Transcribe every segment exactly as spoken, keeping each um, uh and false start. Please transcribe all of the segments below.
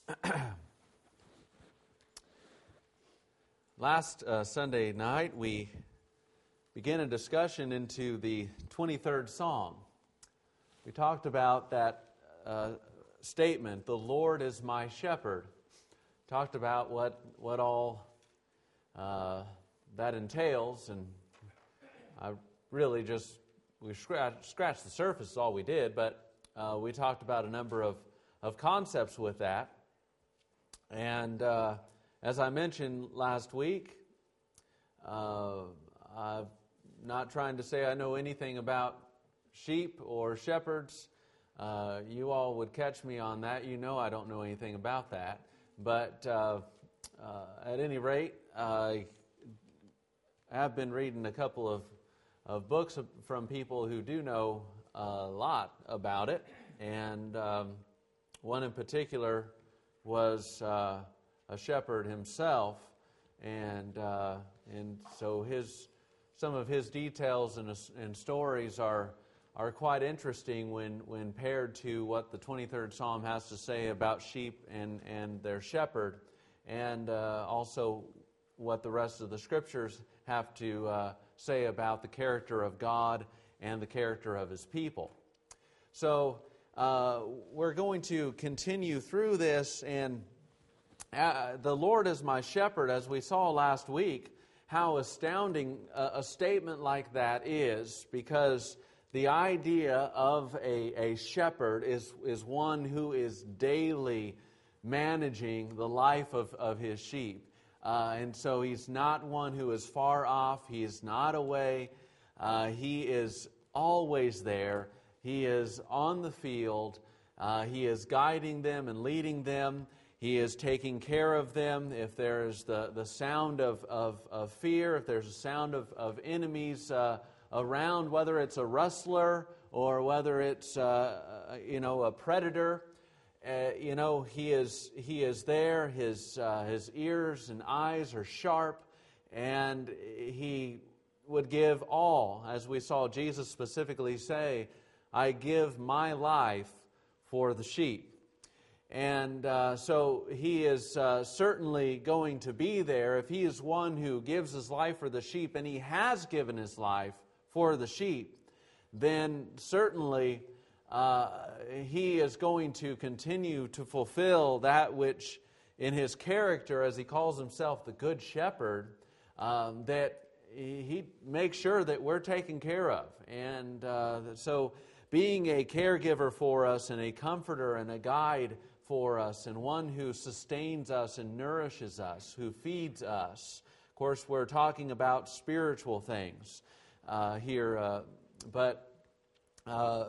Last uh, Sunday night, we began a discussion into the twenty-third Psalm. We talked about that uh, statement, "The Lord is my shepherd." Talked about what what all uh, that entails, and I really just we scratched, scratched the surface. Is all we did, but uh, we talked about a number of of concepts with that, and. Uh, As I mentioned last week, uh, I'm not trying to say I know anything about sheep or shepherds. Uh, you all would catch me on that. You know I don't know anything about that. But uh, uh, at any rate, I have been reading a couple of, of books from people who do know a lot about it. And um, one in particular was... Uh, a shepherd himself, and uh, and so his some of his details and, and stories are are quite interesting when, when paired to what the twenty-third Psalm has to say about sheep and, and their shepherd, and uh, also what the rest of the Scriptures have to uh, say about the character of God and the character of His people. So uh, we're going to continue through this, and Uh, the Lord is my shepherd, as we saw last week, how astounding a, a statement like that is, because the idea of a, a shepherd is, is one who is daily managing the life of, of his sheep. Uh, and so he's not one who is far off, he is not away, uh, he is always there, he is on the field, uh, he is guiding them and leading them. He is taking care of them. If there's the, the sound of, of, of fear, if there's a sound of, of enemies uh, around, whether it's a rustler or whether it's uh, you know a predator, uh, you know he is he is there. His uh, his ears and eyes are sharp, and he would give all, as we saw Jesus specifically say, "I give my life for the sheep." And uh, so he is uh, certainly going to be there. If he is one who gives his life for the sheep, and he has given his life for the sheep, then certainly uh, he is going to continue to fulfill that which in his character, as he calls himself the Good Shepherd, um, that he makes sure that we're taken care of. And uh, so being a caregiver for us and a comforter and a guide for us, and one who sustains us and nourishes us, who feeds us. Of course, we're talking about spiritual things uh, here, uh, but uh,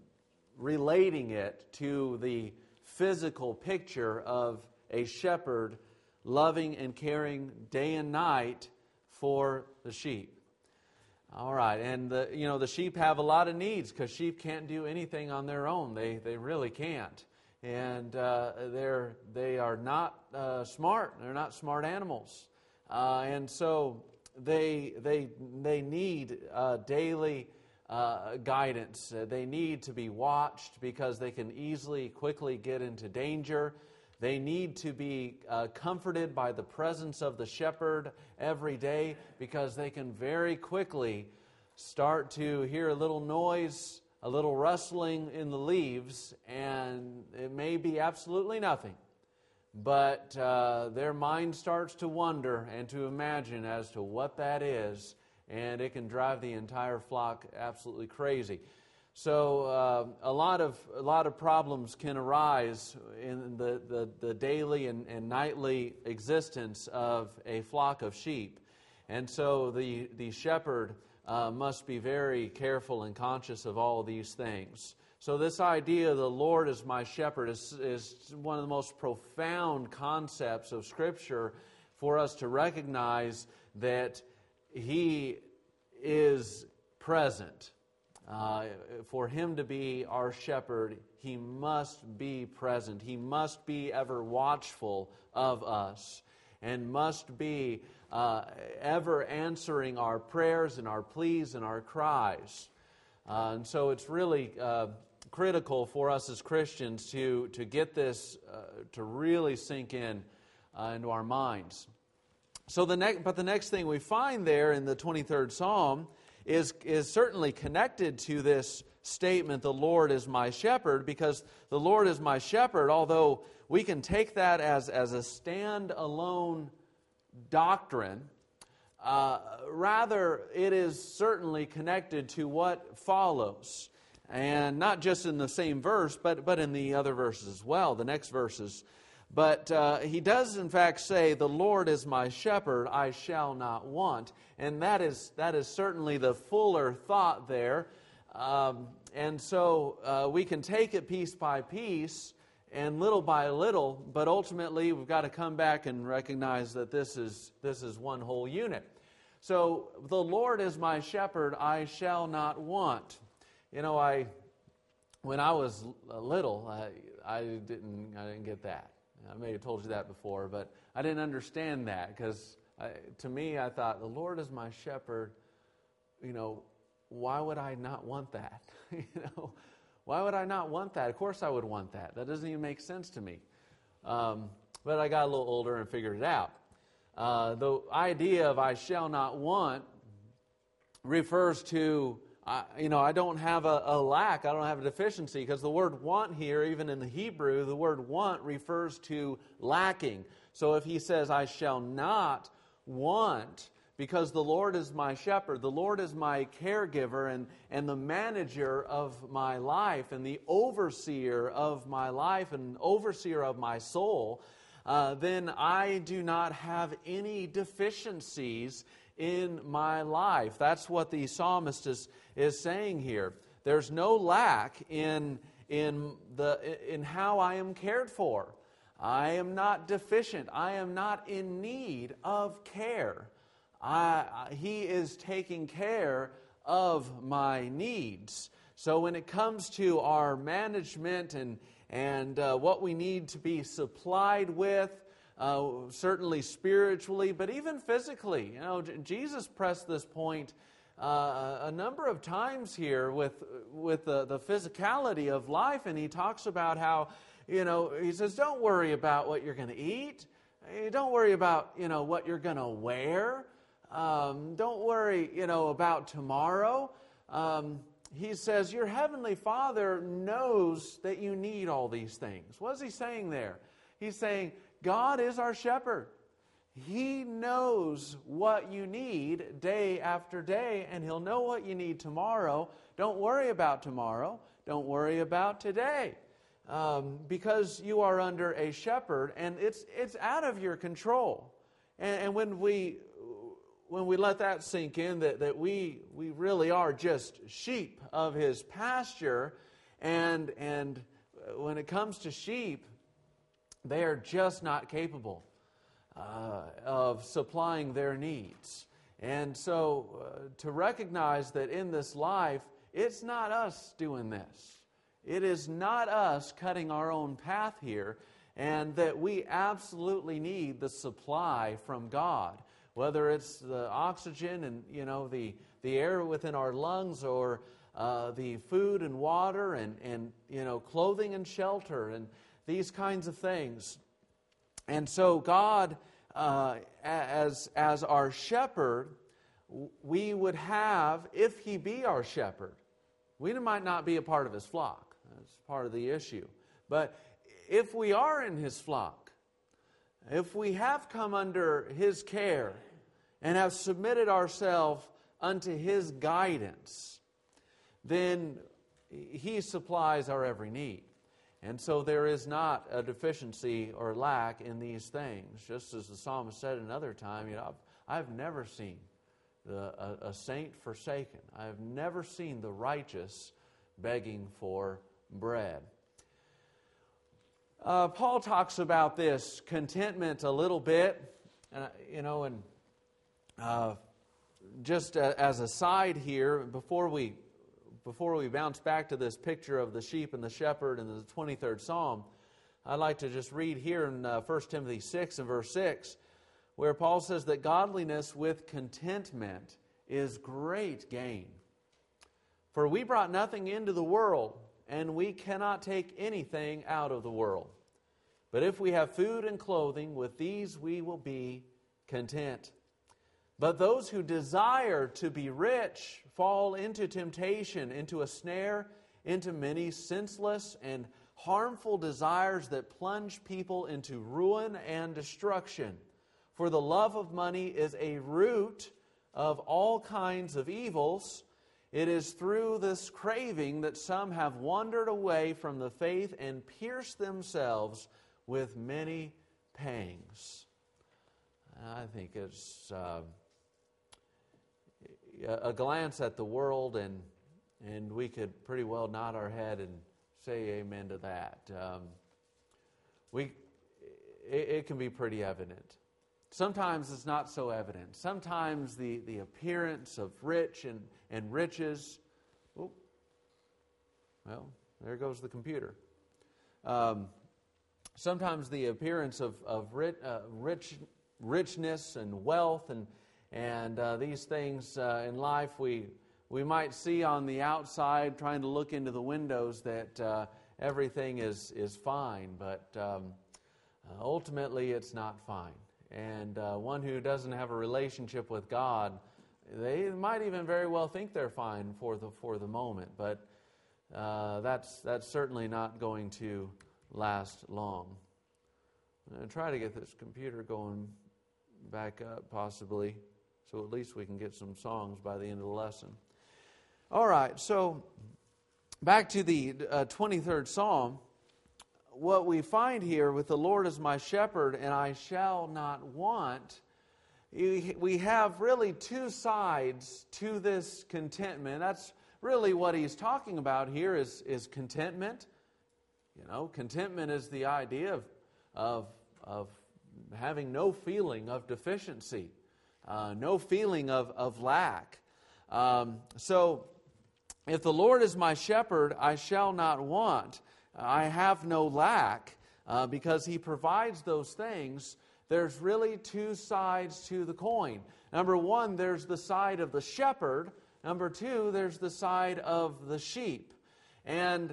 relating it to the physical picture of a shepherd loving and caring day and night for the sheep. All right, and the, you know the sheep have a lot of needs, because sheep can't do anything on their own. They they really can't. And uh, they're they are not uh, smart. They're not smart animals, uh, and so they they they need uh, daily uh, guidance. Uh, they need to be watched, because they can easily, quickly get into danger. They need to be uh, comforted by the presence of the shepherd every day, because they can very quickly start to hear a little noise, a little rustling in the leaves, and it may be absolutely nothing. But uh, their mind starts to wonder and to imagine as to what that is, and it can drive the entire flock absolutely crazy. So uh, a lot of a lot of problems can arise in the, the, the daily and, and nightly existence of a flock of sheep. And so the, the shepherd Uh, must be very careful and conscious of all these things. So this idea, the Lord is my shepherd, is, is one of the most profound concepts of Scripture for us to recognize that He is present. Uh, for Him to be our shepherd, He must be present. He must be ever watchful of us, and must be uh, ever answering our prayers and our pleas and our cries. Uh, and so it's really uh, critical for us as Christians to, to get this uh, to really sink in uh, into our minds. So the next, but the next thing we find there in the twenty-third Psalm is, is certainly connected to this statement, the Lord is my shepherd, because the Lord is my shepherd, although we can take that as, as a stand-alone doctrine, uh, rather it is certainly connected to what follows. And not just in the same verse, but, but in the other verses as well, the next verses. But uh, he does in fact say, the Lord is my shepherd, I shall not want. And that is, that is certainly the fuller thought there. Um, and so uh, we can take it piece by piece and little by little, but ultimately we've got to come back and recognize that this is, this is one whole unit. So, the Lord is my shepherd, I shall not want. You know, I when I was little, I, I didn't I didn't get that. I may have told you that before, but I didn't understand that because to me, I thought, the Lord is my shepherd. You know, why would I not want that? you know, why would I not want that? Of course I would want that. That doesn't even make sense to me. Um, but I got a little older and figured it out. Uh, the idea of I shall not want refers to, uh, you know, I don't have a, a lack, I don't have a deficiency, because the word want here, even in the Hebrew, the word want refers to lacking. So if he says, I shall not want, because the Lord is my shepherd, the Lord is my caregiver and, and the manager of my life and the overseer of my life and overseer of my soul, uh, then I do not have any deficiencies in my life. That's what the psalmist is, is saying here. There's no lack in, in, the, in how I am cared for. I am not deficient. I am not in need of care. I, he is taking care of my needs. So when it comes to our management and, and uh, what we need to be supplied with, uh, certainly spiritually, but even physically, you know, Jesus pressed this point uh, a number of times here with, with the, the physicality of life, and he talks about how, you know, he says, don't worry about what you're going to eat. Don't worry about, you know, what you're going to wear. Um, don't worry, you know, about tomorrow. Um, he says, your heavenly Father knows that you need all these things. What is he saying there? He's saying, God is our shepherd. He knows what you need day after day, and He'll know what you need tomorrow. Don't worry about tomorrow. Don't worry about today. Um, because you are under a shepherd, and it's it's out of your control. And, and when we when we let that sink in, that, that we we really are just sheep of His pasture, and and when it comes to sheep, they are just not capable uh, of supplying their needs. And so uh, to recognize that in this life, it's not us doing this. It is not us cutting our own path here, and that we absolutely need the supply from God, whether it's the oxygen and, you know, the, the air within our lungs, or uh, the food and water and, and, you know, clothing and shelter and these kinds of things. And so God, uh, as, as our shepherd, we would have, if He be our shepherd, we might not be a part of His flock. That's part of the issue. But if we are in His flock, if we have come under His care and have submitted ourselves unto His guidance, then He supplies our every need. And so there is not a deficiency or lack in these things. Just as the psalmist said another time, you know, I've, I've never seen the, a, a saint forsaken. I've never seen the righteous begging for bread. Uh, Paul talks about this contentment a little bit, uh, you know, and uh, just a, as a side here, before we before we bounce back to this picture of the sheep and the shepherd in the twenty-third Psalm, I'd like to just read here in uh, First Timothy six and verse six, where Paul says that godliness with contentment is great gain. For we brought nothing into the world, and we cannot take anything out of the world. But if we have food and clothing, with these we will be content. But those who desire to be rich fall into temptation, into a snare, into many senseless and harmful desires that plunge people into ruin and destruction. For the love of money is a root of all kinds of evils. It is through this craving that some have wandered away from the faith and pierced themselves with many pangs. I think it's uh, a glance at the world, and and we could pretty well nod our head and say amen to that. Um, we, it, it can be pretty evident. Sometimes it's not so evident. Sometimes the, the appearance of rich and, and riches, oh, well, there goes the computer. Um, sometimes the appearance of, of rich, uh, rich, richness and wealth and, and uh, these things uh, in life we we might see on the outside trying to look into the windows that uh, everything is, is fine, but um, uh, ultimately it's not fine. And uh, one who doesn't have a relationship with God, they might even very well think they're fine for the for the moment, but uh, that's that's certainly not going to last long. I'm going to try to get this computer going back up, possibly, so at least we can get some songs by the end of the lesson. All right, so back to the uh, twenty-third Psalm. What we find here with the Lord is my shepherd and I shall not want, we have really two sides to this contentment. That's really what he's talking about here is, is contentment. You know, contentment is the idea of, of, of having no feeling of deficiency, uh, no feeling of, of lack. Um, so, if the Lord is my shepherd, I shall not want. I have no lack, uh, because He provides those things. There's really two sides to the coin. Number one, there's the side of the shepherd. Number two, there's the side of the sheep. And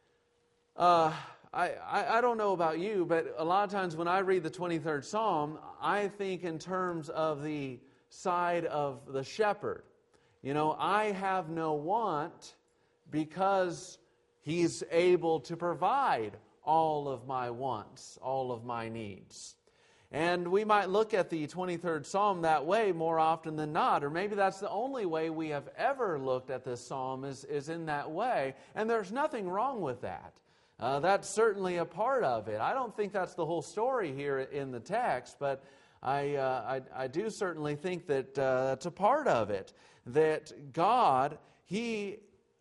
uh, I, I, I don't know about you, but a lot of times when I read the twenty-third Psalm, I think in terms of the side of the shepherd. You know, I have no want because He's able to provide all of my wants, all of my needs. And we might look at the twenty-third Psalm that way more often than not, or maybe that's the only way we have ever looked at this psalm is, is in that way. And there's nothing wrong with that. Uh, that's certainly a part of it. I don't think that's the whole story here in the text, but I, uh, I, I do certainly think that uh, that's a part of it. That God, He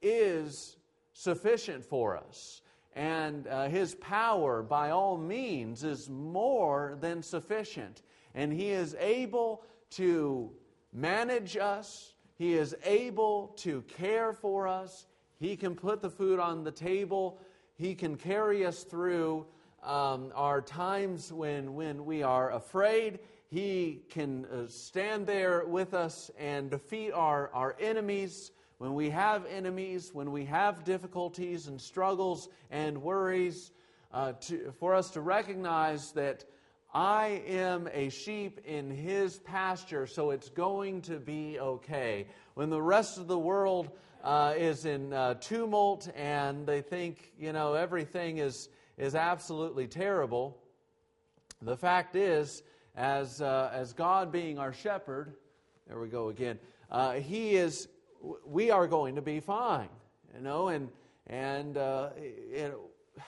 is sufficient for us. And uh, His power, by all means, is more than sufficient. And He is able to manage us. He is able to care for us. He can put the food on the table. He can carry us through um, our times when, when we are afraid. He can uh, stand there with us and defeat our, our enemies. When we have enemies, when we have difficulties and struggles and worries, uh, to, for us to recognize that I am a sheep in His pasture, so it's going to be okay. When the rest of the world uh, is in uh, tumult and they think, you know, everything is, is absolutely terrible, the fact is, as, uh, as God being our shepherd, there we go again, uh, He is... we are going to be fine, you know, and and uh, you know,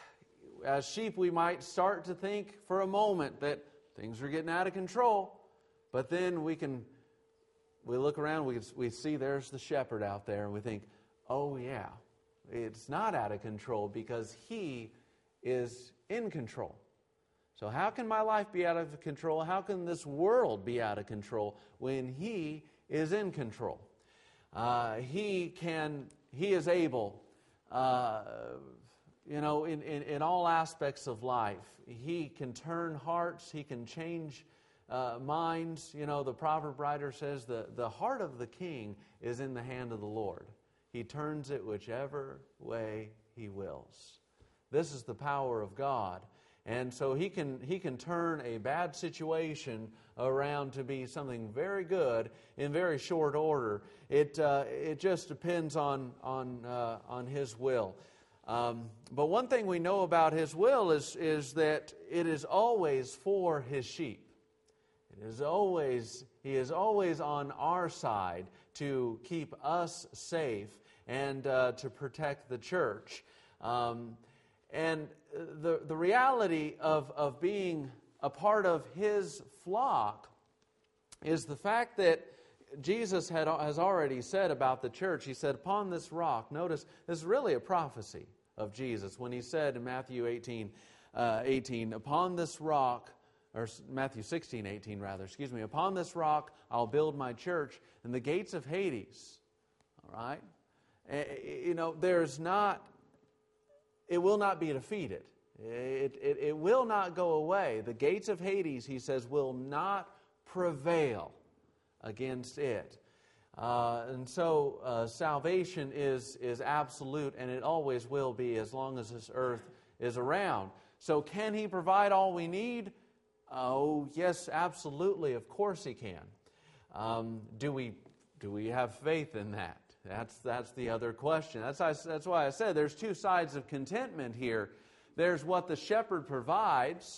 as sheep we might start to think for a moment that things are getting out of control, but then we can we look around, we we see there's the shepherd out there, and we think, oh yeah, it's not out of control because He is in control. So how can my life be out of control? How can this world be out of control when He is in control? Uh, he can, he is able, uh, you know, in, in, in all aspects of life. He can turn hearts. He can change uh, minds. You know, the proverb writer says the, the heart of the king is in the hand of the Lord. He turns it whichever way He wills. This is the power of God. And so He can He can turn a bad situation around to be something very good in very short order. It uh, it just depends on on uh, on His will. Um, but one thing we know about His will is is that it is always for His sheep. It is always He is always on our side to keep us safe and uh, to protect the church. Um, and the the reality of of being a part of His flock is the fact that Jesus had has already said about the church. He said, upon this rock, notice, this is really a prophecy of Jesus when He said in Matthew eighteen, uh, eighteen, upon this rock, or Matthew sixteen, eighteen rather, excuse me, upon this rock I'll build my church, and the gates of Hades, all right? You know, there's not, it will not be defeated. It, it, it will not go away. The gates of Hades, He says, will not prevail against it. Uh, and so uh, salvation is, is absolute, and it always will be as long as this earth is around. So can He provide all we need? Oh, yes, absolutely. Of course He can. Um, do we do we have faith in that? That's that's the other question. That's that's why I said there's two sides of contentment here. There's what the shepherd provides.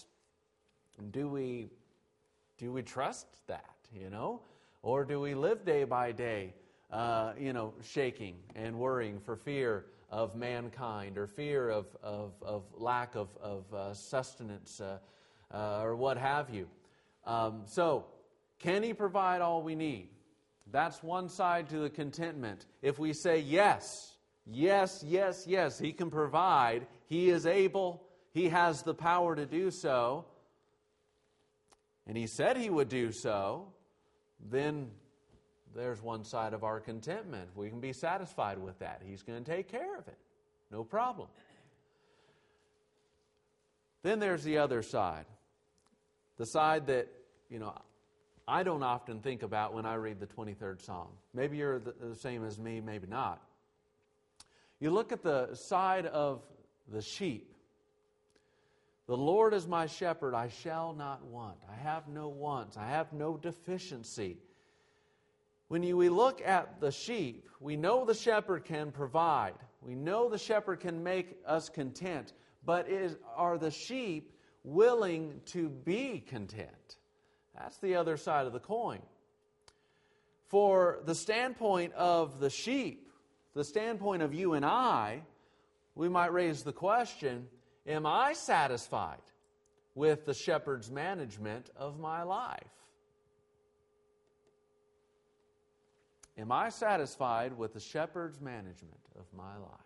Do we do we trust that? You know, or do we live day by day, uh, you know, shaking and worrying for fear of mankind or fear of of, of lack of of uh, sustenance uh, uh, or what have you? Um, so, can He provide all we need? That's one side to the contentment. If we say yes, yes, yes, yes, He can provide, He is able, He has the power to do so, and He said He would do so, then there's one side of our contentment. We can be satisfied with that. He's going to take care of it. No problem. Then there's the other side. The side that, you know, I don't often think about when I read the twenty-third Psalm. Maybe you're the, the same as me, maybe not. You look at the side of the sheep. The Lord is my shepherd, I shall not want. I have no wants. I have no deficiency. When you, we look at the sheep, we know the shepherd can provide. We know the shepherd can make us content. But is, are the sheep willing to be content? That's the other side of the coin. For the standpoint of the sheep, the standpoint of you and I, we might raise the question, am I satisfied with the shepherd's management of my life? Am I satisfied with the shepherd's management of my life?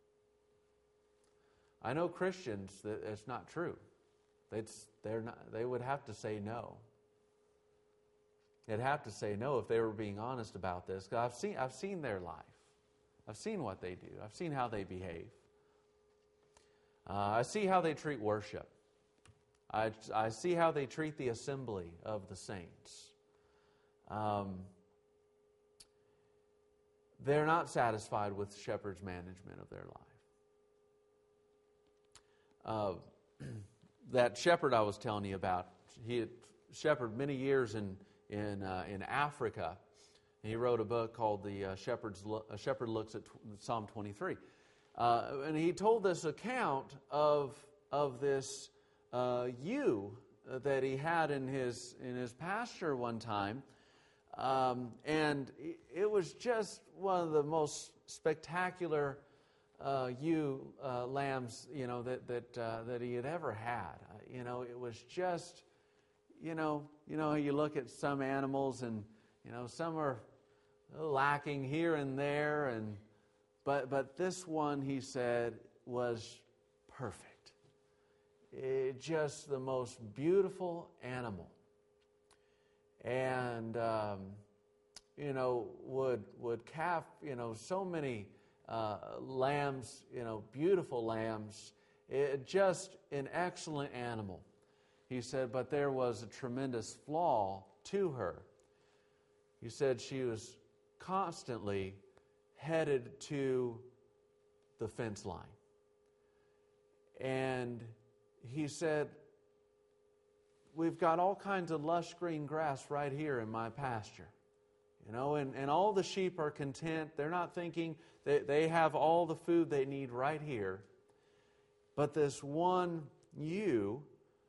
I know Christians that it's not true. They'd, they're not, they would have to say no. They'd have to say no if they were being honest about this. Because I've seen, I've seen their life. I've seen what they do. I've seen how they behave. Uh, I see how they treat worship. I, I see how they treat the assembly of the saints. Um, they're not satisfied with the shepherd's management of their life. Uh, that shepherd I was telling you about, he had shepherded many years in in uh, in Africa. He wrote a book called "The uh, Shepherd's Lo- A Shepherd Looks at Psalm twenty-three," uh, and he told this account of of this uh, ewe that he had in his in his pasture one time, um, and it was just one of the most spectacular uh, ewe uh, lambs, you know, that that uh, that he had ever had. Uh, you know, it was just. You know, you know, you look at some animals, and you know, some are lacking here and there, and but but this one, he said, was perfect. It, just the most beautiful animal, and um, you know, would would calf, you know, so many uh, lambs, you know, beautiful lambs. It, just an excellent animal. He said, but there was a tremendous flaw to her. He said she was constantly headed to the fence line. And he said, we've got all kinds of lush green grass right here in my pasture. You know, and, and all the sheep are content. They're not thinking that they have all the food they need right here. But this one ewe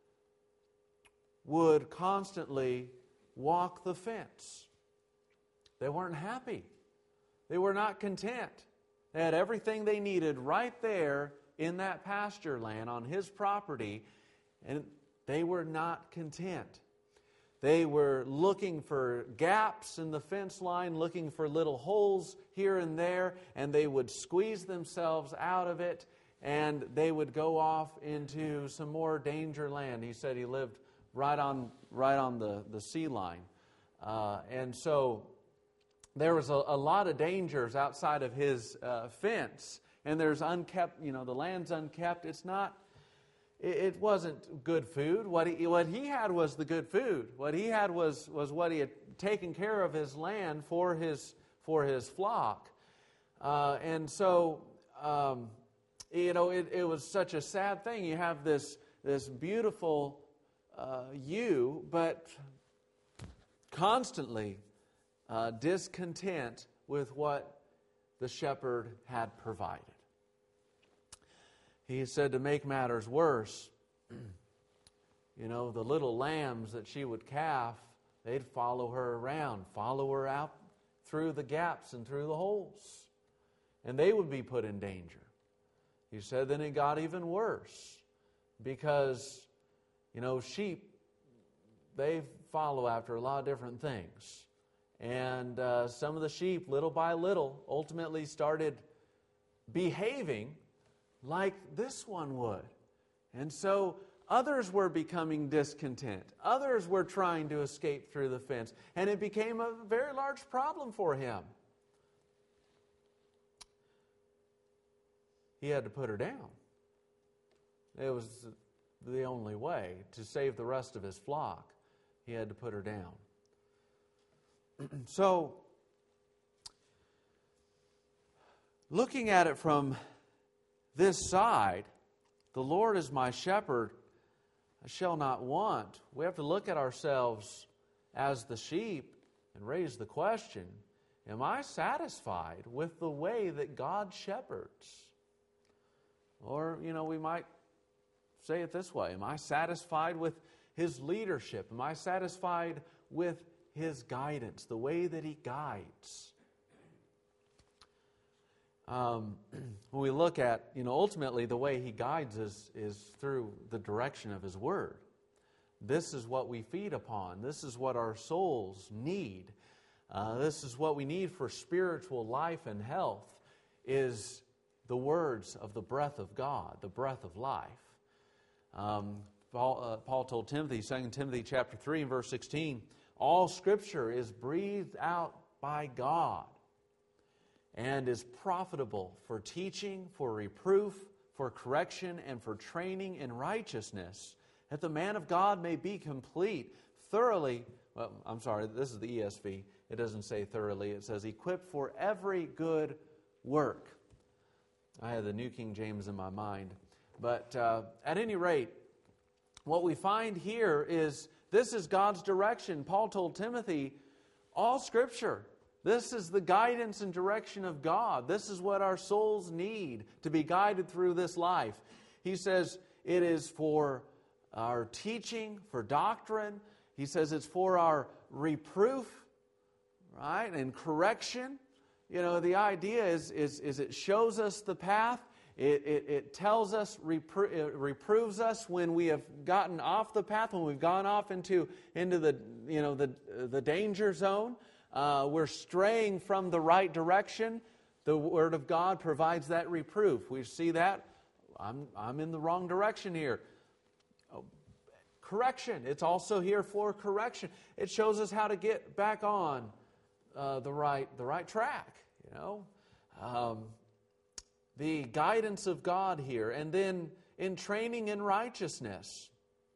would constantly walk the fence. They weren't happy. They were not content. They had everything they needed right there in that pasture land on his property, and they were not content. They were looking for gaps in the fence line, looking for little holes here and there, and they would squeeze themselves out of it, and they would go off into some more danger land. He said he lived right on right on the, the sea line. Uh, and so there was a, a lot of dangers outside of his uh, fence. And there's unkept, you know, the land's unkept. It's not... It wasn't good food. What he, what he had was the good food. What he had was, was what he had taken care of his land for his, for his flock. Uh, and so, um, you know, it, it was such a sad thing. You have this, this beautiful uh, ewe, but constantly uh, discontent with what the shepherd had provided. He said, to make matters worse, you know, the little lambs that she would calf, they'd follow her around, follow her out through the gaps and through the holes. And they would be put in danger. He said then it got even worse because, you know, sheep, they follow after a lot of different things. And uh, some of the sheep, little by little, ultimately started behaving like this one would. And so others were becoming discontent. Others were trying to escape through the fence. And it became a very large problem for him. He had to put her down. It was the only way to save the rest of his flock. He had to put her down. So, looking at it from this side, the Lord is my shepherd, I shall not want. We have to look at ourselves as the sheep and raise the question, am I satisfied with the way that God shepherds? Or, you know, we might say it this way, am I satisfied with His leadership? Am I satisfied with His guidance, the way that He guides? Um, when we look at, you know, ultimately the way He guides us is through the direction of His Word. This is what we feed upon. This is what our souls need. Uh, this is what we need for spiritual life and health, is the words of the breath of God, the breath of life. Um, Paul, uh, Paul told Timothy, Second Timothy chapter three and verse sixteen, all Scripture is breathed out by God and is profitable for teaching, for reproof, for correction, and for training in righteousness, that the man of God may be complete, thoroughly, well, I'm sorry, this is the E S V. It doesn't say thoroughly. It says equipped for every good work. I had the New King James in my mind. But uh, at any rate, what we find here is this is God's direction. Paul told Timothy, all Scripture, this is the guidance and direction of God. This is what our souls need to be guided through this life. He says it is for our teaching, for doctrine. He says it's for our reproof, right, and correction. You know, the idea is, is, is it shows us the path. It, it, it tells us, repro- it reproves us when we have gotten off the path, when we've gone off into, into the, you know, the, the danger zone. Uh, we're straying from the right direction. The Word of God provides that reproof. We see that. I'm, I'm in the wrong direction here. Oh, correction. It's also here for correction. It shows us how to get back on uh, the right the right track. You know, um, the guidance of God here, and then in training in righteousness,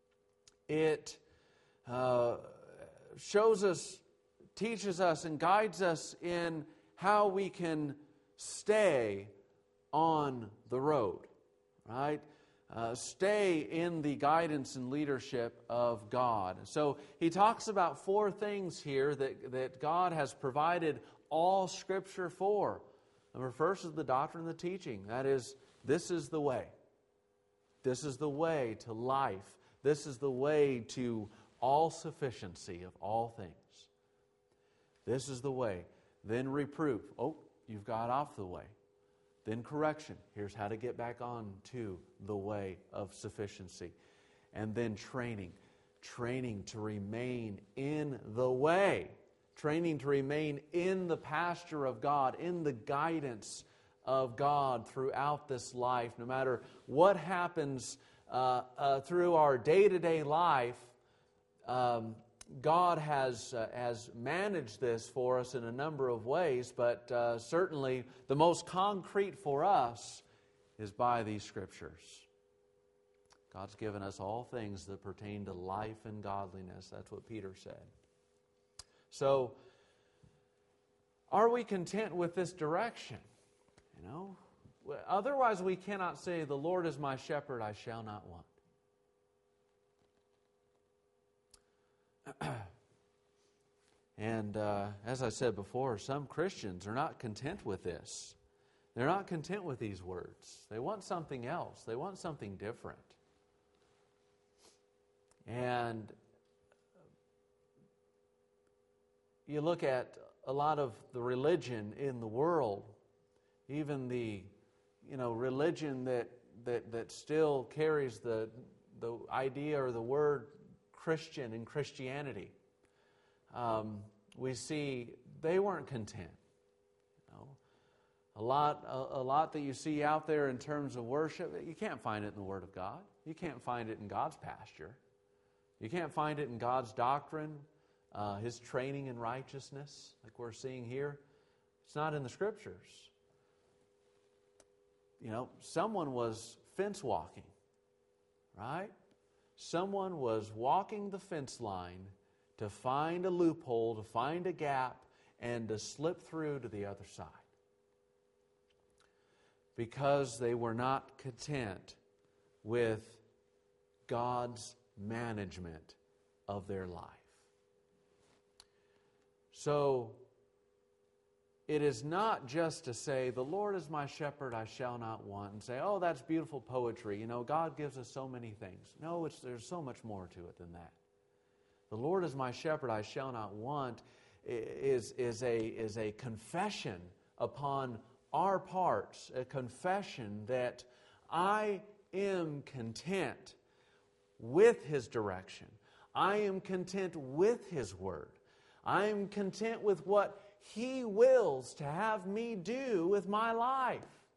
it uh, shows us, teaches us, and guides us in how we can stay on the road. Right? Uh, stay in the guidance and leadership of God. So he talks about four things here that, that God has provided all Scripture for. Number first is the doctrine and the teaching. That is, this is the way. This is the way to life. This is the way to all sufficiency of all things. This is the way. Then reproof. Oh, you've got off the way. Then correction. Here's how to get back on to the way of sufficiency. And then training. Training to remain in the way. Training to remain in the pasture of God, in the guidance of God throughout this life. No matter what happens uh, uh, through our day-to-day life, um, God has, uh, has managed this for us in a number of ways, but uh, certainly the most concrete for us is by these Scriptures. God's given us all things that pertain to life and godliness. That's what Peter said. So, are we content with this direction? You know, otherwise we cannot say, "The Lord is my shepherd, I shall not want." And uh, as I said before, some Christians are not content with this. They're not content with these words. They want something else. They want something different. And you look at a lot of the religion in the world, even the, you know, religion that that, that still carries the the idea or the word Christian in Christianity. Um, we see they weren't content. You know, a lot, a, a lot that you see out there in terms of worship, you can't find it in the Word of God. You can't find it in God's pasture. You can't find it in God's doctrine, uh, His training in righteousness, like we're seeing here. It's not in the Scriptures. You know, someone was fence walking, right? Someone was walking the fence line to find a loophole, to find a gap, and to slip through to the other side. Because they were not content with God's management of their life. So, it is not just to say, "The Lord is my shepherd, I shall not want," and say, "Oh, that's beautiful poetry. You know, God gives us so many things." No, it's, there's so much more to it than that. "The Lord is my shepherd, I shall not want" is, is, a, is a confession upon our parts, a confession that I am content with His direction. I am content with His Word. I am content with what He wills to have me do with my life.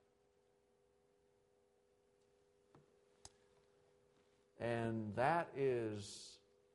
And that is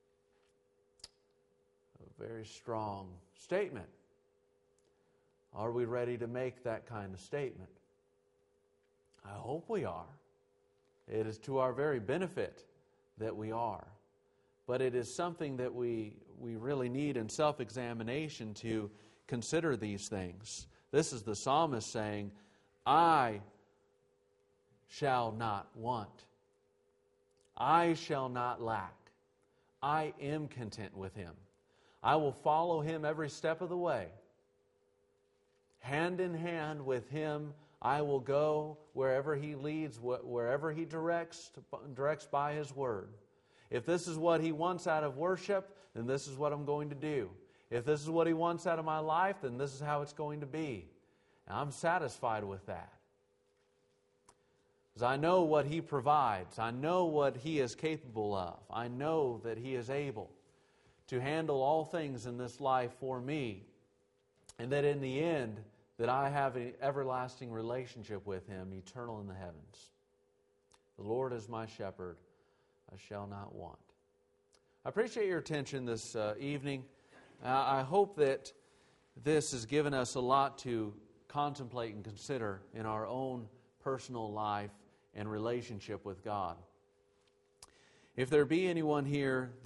a very strong statement. Are we ready to make that kind of statement? I hope we are. It is to our very benefit that we are. But it is something that we, we really need in self-examination to consider these things. This is the psalmist saying, "I shall not want. I shall not lack. I am content with Him. I will follow Him every step of the way. Hand in hand with Him, I will go wherever He leads, wherever He directs, directs by His Word. If this is what He wants out of worship, then this is what I'm going to do. If this is what He wants out of my life, then this is how it's going to be. And I'm satisfied with that. Because I know what He provides. I know what He is capable of. I know that He is able to handle all things in this life for me. And that in the end, that I have an everlasting relationship with Him, eternal in the heavens. The Lord is my shepherd, I shall not want. I appreciate your attention this uh, evening. Uh, I hope that this has given us a lot to contemplate and consider in our own personal life and relationship with God. If there be anyone here